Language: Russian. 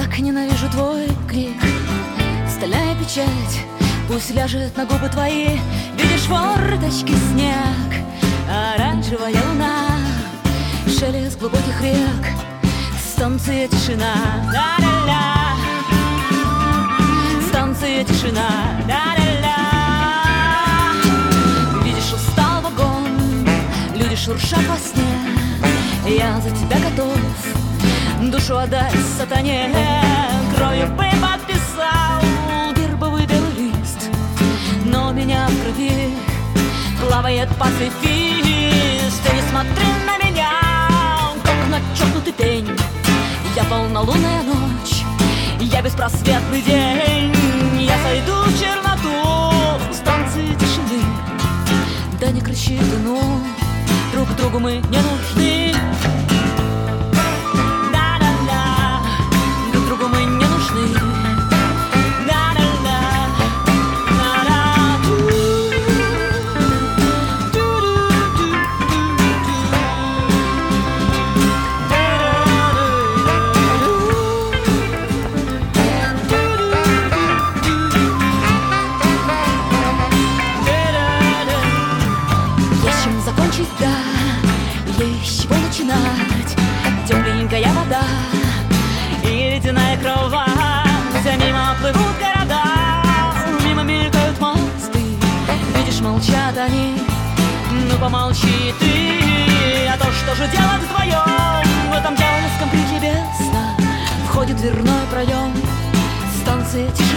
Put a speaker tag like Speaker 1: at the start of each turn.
Speaker 1: Как ненавижу твой крик, стальная печать, пусть ляжет на губы твои. Видишь форточки снег, оранжевая луна, шелест глубоких рек, станция тишина. Ла-ла-ла. Станция тишина. Ла-ла-ла. Видишь, устал вагон, люди шуршат во сне. Я за тебя готов душу отдать сатане. Кровью бы подписал гербовый белый лист, но у меня в крови плавает пацифист. Ты не смотри на меня, как на чокнутый пень. Я полнолунная ночь, я беспросветный день. Я сойду в черноту станции тишины. Да не кричи ты, ну, друг другу мы не нужны. Да-да-да, друг другу мы не нужны. Да-да-да, да-да-ду. Есть чем закончить, да, есть чего начинать. Тепленькая вода и ледяная кровать. Мимо плывут города, мимо мелькают мосты. Видишь, молчат они, ну помолчи ты. А то что же делать вдвоем в этом дьявольском крике без сна? Входит дверной проем станции тишины.